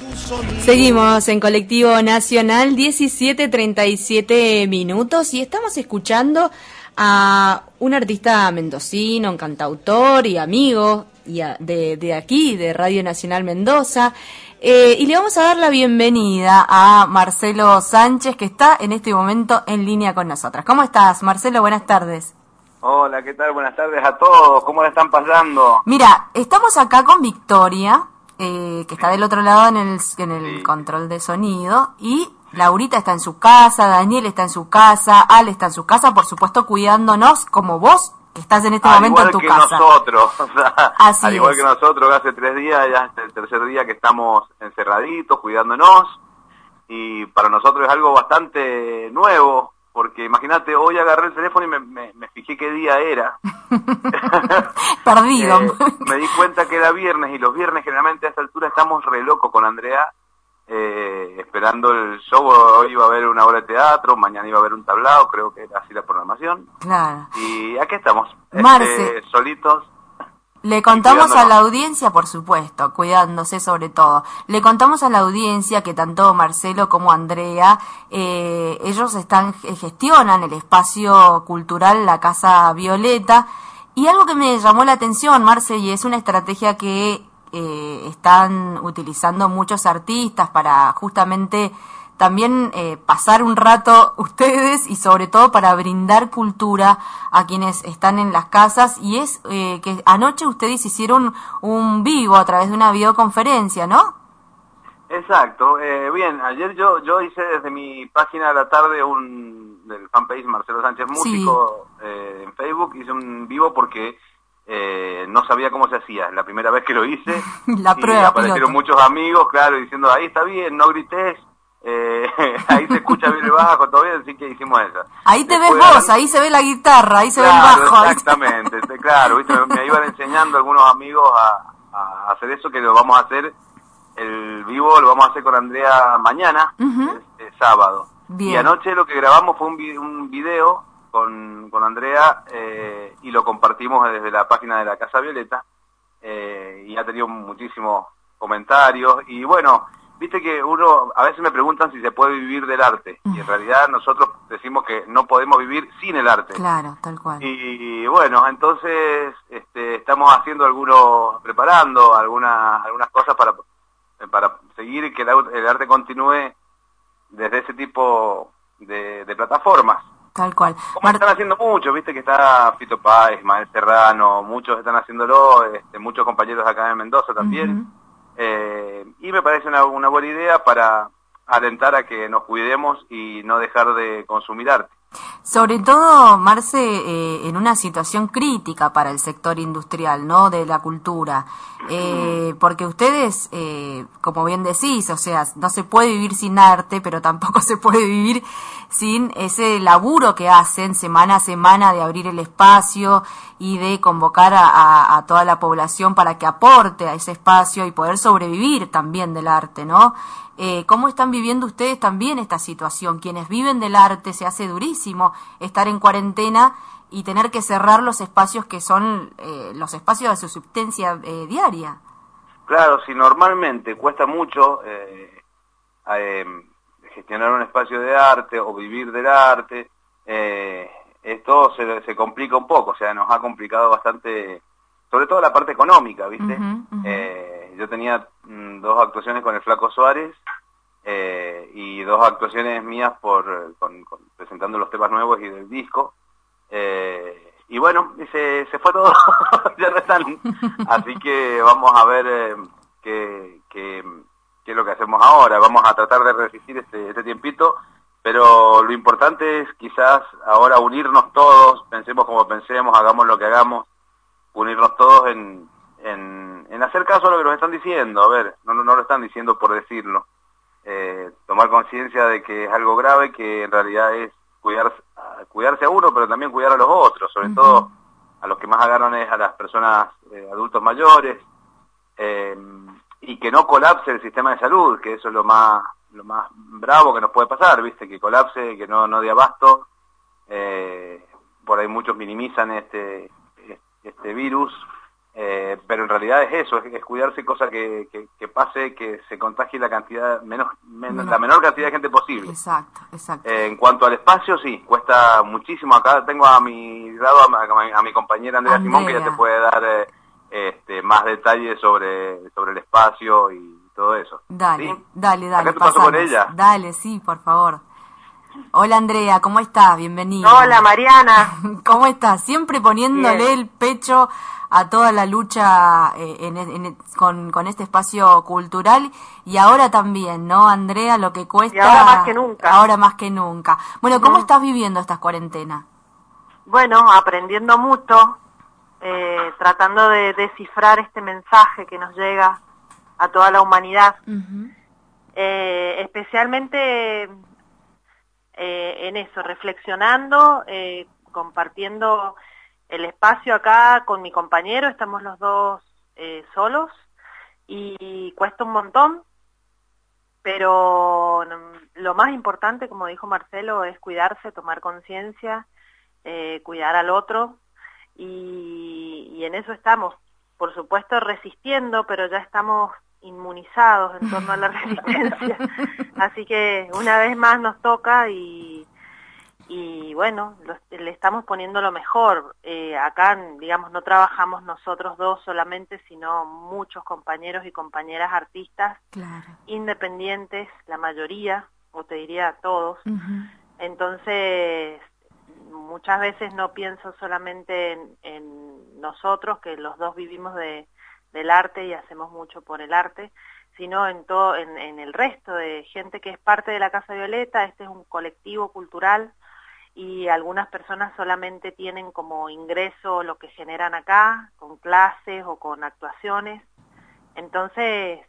Seguimos en Colectivo Nacional, 17:37 minutos, y estamos escuchando a un artista mendocino, un cantautor y amigo de aquí, de Radio Nacional Mendoza. Y le vamos a dar la bienvenida a Marcelo Sánchez, que está en este momento en línea con nosotras. ¿Cómo estás, Marcelo? Buenas tardes. Hola, ¿qué tal? Buenas tardes a todos. ¿Cómo la están pasando? Mira, estamos acá con Victoria, que está del otro lado en el control de sonido, y Laurita está en su casa, Daniel está en su casa, Ale está en su casa, por supuesto cuidándonos como vos, que estás en este momento en tu casa. Al igual que nosotros, hace 3 días, ya es el tercer día que estamos encerraditos, cuidándonos, y para nosotros es algo bastante nuevo, porque imagínate, hoy agarré el teléfono y me fijé qué día era. Perdido. Me di cuenta que era viernes, y los viernes generalmente a esta altura estamos re locos con Andrea, esperando el show. Hoy iba a haber una obra de teatro, mañana iba a haber un tablado, creo que era así la programación. Claro. Y aquí estamos, solitos. Le contamos a la audiencia, por supuesto, cuidándose sobre todo. Le contamos a la audiencia que tanto Marcelo como Andrea, ellos gestionan el espacio cultural La Casa Violeta. Y algo que me llamó la atención, Marce, y es una estrategia que están utilizando muchos artistas para justamente también pasar un rato ustedes, y sobre todo para brindar cultura a quienes están en las casas, y es que anoche ustedes hicieron un vivo a través de una videoconferencia, ¿no? Exacto. Bien, ayer yo hice desde mi página de la tarde del fanpage Marcelo Sánchez Músico, en Facebook, hice un vivo porque no sabía cómo se hacía, es la primera vez que lo hice. La prueba, aparecieron muchos amigos, claro, diciendo, ahí está bien, no grites, ahí se escucha bien el bajo, todo bien, así que hicimos eso. Ahí te ves vos, ahí se ve la guitarra, ahí se ve el bajo. Exactamente, claro, ¿viste? Me iban enseñando algunos amigos a hacer eso, que lo vamos a hacer, el vivo lo vamos a hacer con Andrea mañana, sábado. Bien. Y anoche lo que grabamos fue un video con Andrea, y lo compartimos desde la página de La Casa Violeta, y ha tenido muchísimos comentarios, y bueno, viste que a veces me preguntan si se puede vivir del arte, y en realidad nosotros decimos que no podemos vivir sin el arte. Claro, tal cual. Y bueno, entonces estamos preparando algunas cosas para seguir y que el arte continúe desde ese tipo de plataformas. Tal cual. Como están haciendo mucho, viste que está Fito Páez, Ismael Serrano, muchos están haciéndolo, muchos compañeros acá en Mendoza también. Y me parece una buena idea para alentar a que nos cuidemos y no dejar de consumir arte. Sobre todo, Marce, en una situación crítica para el sector industrial, ¿no?, de la cultura, porque ustedes, como bien decís, o sea, no se puede vivir sin arte, pero tampoco se puede vivir sin ese laburo que hacen semana a semana de abrir el espacio y de convocar a toda la población para que aporte a ese espacio y poder sobrevivir también del arte, ¿no? ¿Cómo están viviendo ustedes también esta situación? Quienes viven del arte, se hace durísimo estar en cuarentena y tener que cerrar los espacios que son los espacios de su subsistencia diaria. Claro, si normalmente cuesta mucho gestionar un espacio de arte o vivir del arte, esto se complica un poco, o sea, nos ha complicado bastante, sobre todo la parte económica, ¿viste? Yo tenía 2 actuaciones con el Flaco Suárez, y 2 actuaciones mías presentando los temas nuevos y del disco, y bueno, se fue todo, ya no están, así que vamos a ver qué es lo que hacemos ahora. Vamos a tratar de resistir este tiempito, pero lo importante es quizás ahora unirnos todos, pensemos como pensemos, hagamos lo que hagamos, unirnos todos en hacer caso a lo que nos están diciendo. A ver, no lo están diciendo por decirlo, tomar conciencia de que es algo grave, que en realidad es cuidarse a uno, pero también cuidar a los otros, sobre todo a los que más agarran es a las personas, adultos mayores, y que no colapse el sistema de salud, que eso es lo más bravo que nos puede pasar, viste, que colapse, que no dé abasto. Por ahí muchos minimizan este virus, pero en realidad es eso, es cuidarse, cosa que pase, que se contagie la cantidad la menor cantidad de gente posible. Exacto. En cuanto al espacio, sí, cuesta muchísimo. Acá tengo a mi lado a mi compañera Andrea Simón, que ya te puede dar más detalles sobre el espacio y todo eso. Dale, ¿sí? dale. Acá te paso con ella. Dale, sí, por favor. Hola Andrea, ¿cómo estás? Bienvenida. Hola Mariana. ¿Cómo estás? Siempre poniéndole Bien. el pecho a toda la lucha con este espacio cultural, y ahora también, ¿no, Andrea? Lo que cuesta... Y ahora más que nunca. Ahora más que nunca. Bueno, ¿cómo estás viviendo estas cuarentenas? Bueno, aprendiendo mucho, tratando de descifrar este mensaje que nos llega a toda la humanidad. Uh-huh. Especialmente en eso, reflexionando, compartiendo el espacio acá con mi compañero. Estamos los dos solos y cuesta un montón, pero lo más importante, como dijo Marcelo, es cuidarse, tomar conciencia, cuidar al otro, y en eso estamos, por supuesto resistiendo, pero ya estamos inmunizados en torno a la resistencia, así que una vez más nos toca y bueno, le estamos poniendo lo mejor. Acá, digamos, no trabajamos nosotros dos solamente, sino muchos compañeros y compañeras artistas, claro, independientes, la mayoría, o te diría todos. uh-huh. Entonces, muchas veces no pienso solamente en nosotros, que los dos vivimos del arte y hacemos mucho por el arte, sino en el resto de gente que es parte de la Casa Violeta. Este es un colectivo cultural y algunas personas solamente tienen como ingreso lo que generan acá, con clases o con actuaciones. Entonces,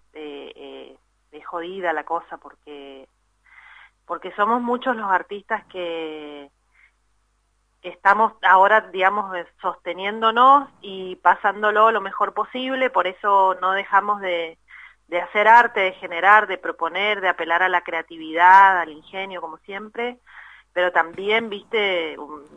es jodida la cosa porque somos muchos los artistas que estamos ahora, digamos, sosteniéndonos y pasándolo lo mejor posible. Por eso no dejamos de hacer arte, de generar, de proponer, de apelar a la creatividad, al ingenio, como siempre, pero también, viste,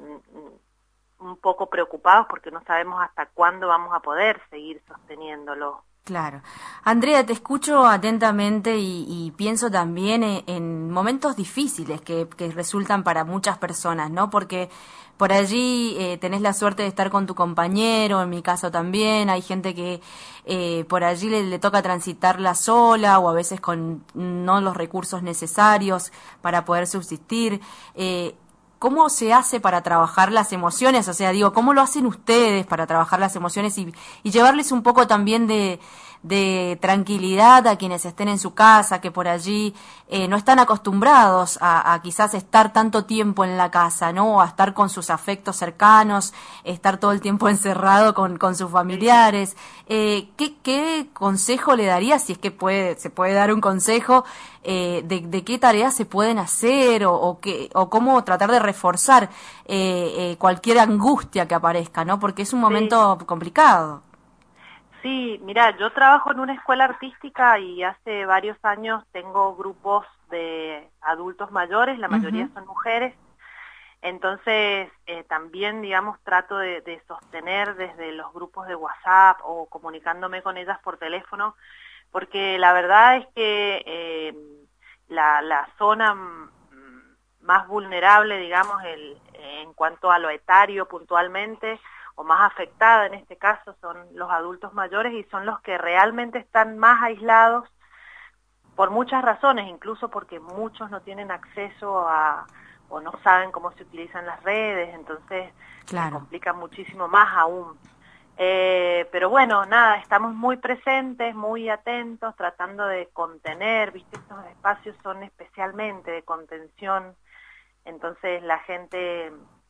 un poco preocupados porque no sabemos hasta cuándo vamos a poder seguir sosteniéndolo. Claro. Andrea, te escucho atentamente y pienso también en momentos difíciles que resultan para muchas personas, ¿no? Porque por allí tenés la suerte de estar con tu compañero, en mi caso también, hay gente que por allí le toca transitarla sola o a veces con no los recursos necesarios para poder subsistir. ¿Cómo se hace para trabajar las emociones? O sea, digo, ¿cómo lo hacen ustedes para trabajar las emociones y llevarles un poco también de tranquilidad a quienes estén en su casa, que por allí no están acostumbrados a quizás estar tanto tiempo en la casa, ¿no? O a estar con sus afectos cercanos, estar todo el tiempo encerrado con sus familiares. ¿Qué consejo le daría, si es que se puede dar un consejo, de qué tareas se pueden hacer o cómo tratar de reforzar cualquier angustia que aparezca, ¿no? Porque es un momento complicado. Sí, mira, yo trabajo en una escuela artística y hace varios años tengo grupos de adultos mayores, la mayoría son mujeres. Entonces, también, digamos, trato de sostener desde los grupos de WhatsApp o comunicándome con ellas por teléfono, porque la verdad es que la zona más vulnerable, digamos, en cuanto a lo etario puntualmente, o más afectada en este caso, son los adultos mayores, y son los que realmente están más aislados por muchas razones, incluso porque muchos no tienen acceso o no saben cómo se utilizan las redes, entonces claro, se complica muchísimo más aún. Pero bueno, nada, estamos muy presentes, muy atentos, tratando de contener, viste, estos espacios son especialmente de contención, entonces la gente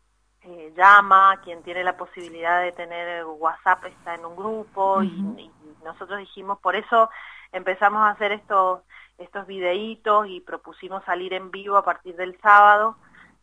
llama, quien tiene la posibilidad de tener WhatsApp está en un grupo, y nosotros dijimos, por eso empezamos a hacer estos videitos y propusimos salir en vivo a partir del sábado,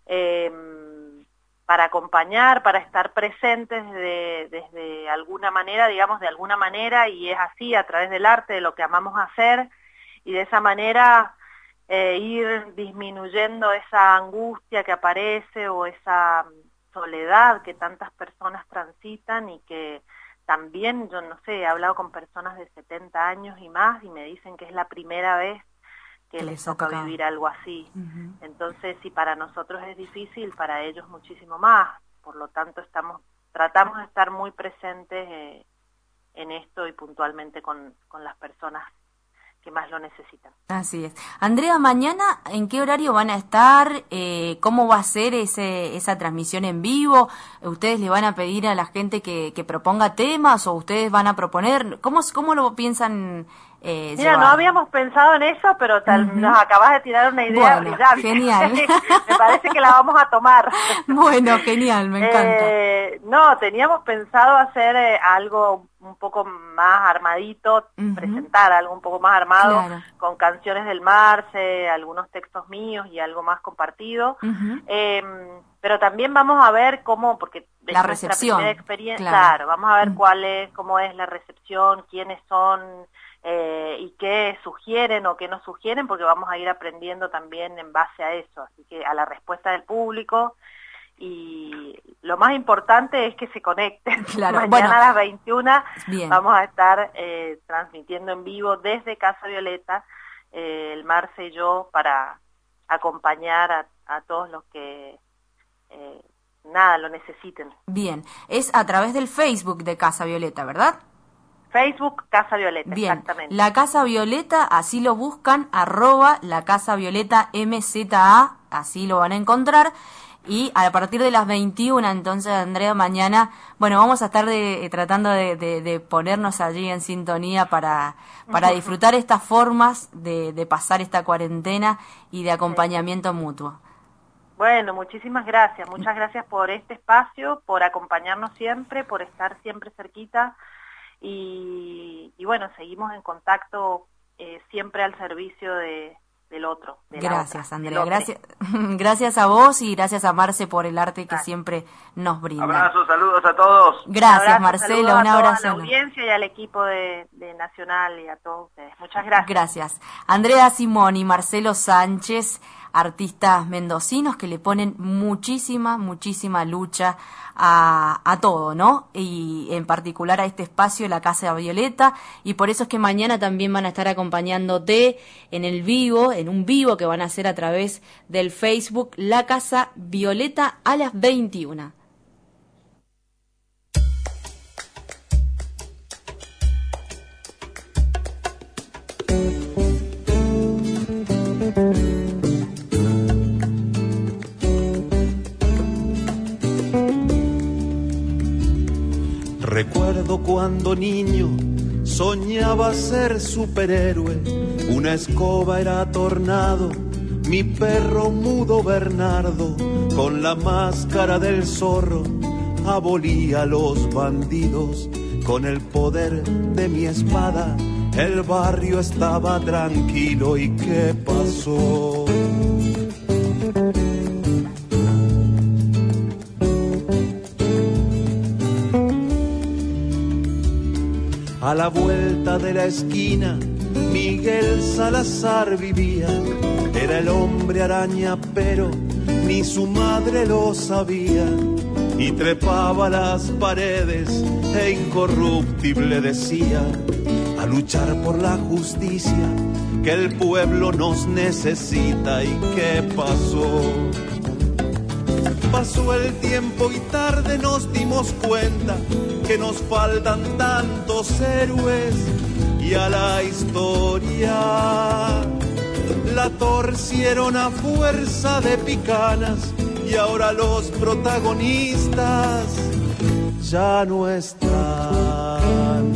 para acompañar, para estar presentes desde alguna manera, digamos, de alguna manera, y es así, a través del arte, de lo que amamos hacer, y de esa manera ir disminuyendo esa angustia que aparece o esa soledad que tantas personas transitan y que también, yo no sé, he hablado con personas de 70 años y más y me dicen que es la primera vez que les toca vivir algo así. Entonces, si para nosotros es difícil, para ellos muchísimo más. Por lo tanto, tratamos de estar muy presentes en esto y puntualmente con las personas que más lo necesitan. Así es. Andrea, mañana, ¿en qué horario van a estar? ¿Cómo va a ser esa transmisión en vivo? ¿Ustedes le van a pedir a la gente que proponga temas o ustedes van a proponer? ¿Cómo lo piensan Mira, llevar? no habíamos pensado en eso, pero nos acabas de tirar una idea brillante. Genial. Me parece que la vamos a tomar. Bueno, genial, me encanta. No, teníamos pensado hacer algo un poco más armadito, presentar algo un poco más armado, claro, con canciones del Marce, algunos textos míos y algo más compartido. Pero también vamos a ver cómo, porque de la recepción, primera experiencia, claro, vamos a ver cómo es la recepción, quiénes son, y qué sugieren o qué no sugieren, porque vamos a ir aprendiendo también en base a eso, así que a la respuesta del público. Y lo más importante es que se conecten. Claro, mañana a las 21 bien, vamos a estar transmitiendo en vivo desde Casa Violeta, el Marce y yo, para acompañar a todos los que lo necesiten. Bien, es a través del Facebook de Casa Violeta, ¿verdad? Facebook Casa Violeta, bien, exactamente. La Casa Violeta, así lo buscan, @ la Casa Violeta MZA, así lo van a encontrar. Y a partir de las 21, entonces, Andrea, mañana, bueno, vamos a estar tratando de ponernos allí en sintonía para disfrutar estas formas de pasar esta cuarentena y de acompañamiento mutuo. Bueno, muchísimas gracias. Muchas gracias por este espacio, por acompañarnos siempre, por estar siempre cerquita. Y bueno, seguimos en contacto, siempre al servicio del otro. Gracias, Andrea. Gracias a vos y gracias a Marce por el arte que siempre nos brinda. Abrazos, saludos a todos. Gracias, Marcelo. Un abrazo. A la audiencia y al equipo de Nacional y a todos ustedes. Muchas gracias. Gracias. Andrea Simón y Marcelo Sánchez, artistas mendocinos que le ponen muchísima lucha a todo, ¿no? Y en particular a este espacio, la Casa Violeta, y por eso es que mañana también van a estar acompañándote en un vivo que van a hacer a través del Facebook, La Casa Violeta, a las 21. Recuerdo cuando niño soñaba ser superhéroe, una escoba era Tornado, mi perro mudo Bernardo, con la máscara del zorro abolía a los bandidos, con el poder de mi espada el barrio estaba tranquilo. ¿Y qué pasó? A la vuelta de la esquina, Miguel Salazar vivía. Era el hombre araña, pero ni su madre lo sabía. Y trepaba las paredes e incorruptible decía: a luchar por la justicia, que el pueblo nos necesita. ¿Y qué pasó? Pasó el tiempo y tarde nos dimos cuenta que nos faltan tantos héroes, y a la historia la torcieron a fuerza de picanas, y ahora los protagonistas ya no están.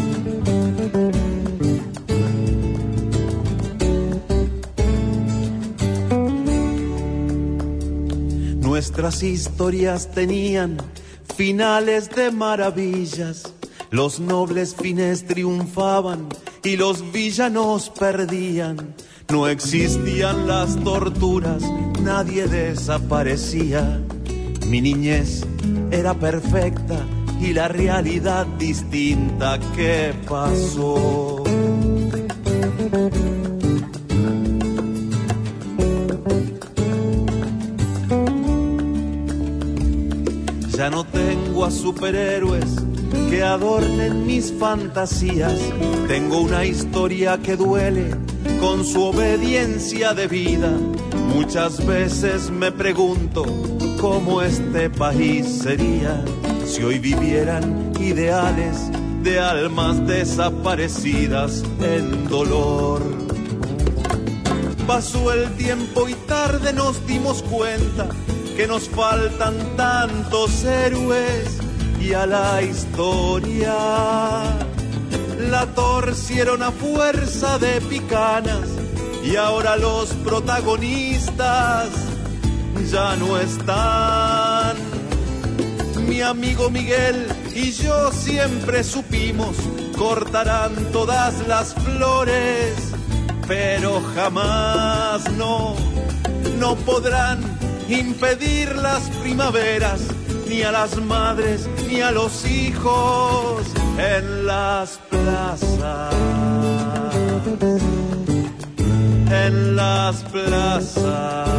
Nuestras historias tenían finales de maravillas, los nobles fines triunfaban y los villanos perdían. No existían las torturas, nadie desaparecía. Mi niñez era perfecta y la realidad distinta. ¿Qué pasó? Ya no tengo a superhéroes que adornen mis fantasías. Tengo una historia que duele con su obediencia debida. Muchas veces me pregunto cómo este país sería si hoy vivieran ideales de almas desaparecidas en dolor. Pasó el tiempo y tarde nos dimos cuenta que nos faltan tantos héroes y a la historia la torcieron a fuerza de picanas y ahora los protagonistas ya no están. Mi amigo Miguel y yo siempre supimos cortarán todas las flores, pero jamás no podrán impedir las primaveras, ni a las madres ni a los hijos en las plazas. En las plazas.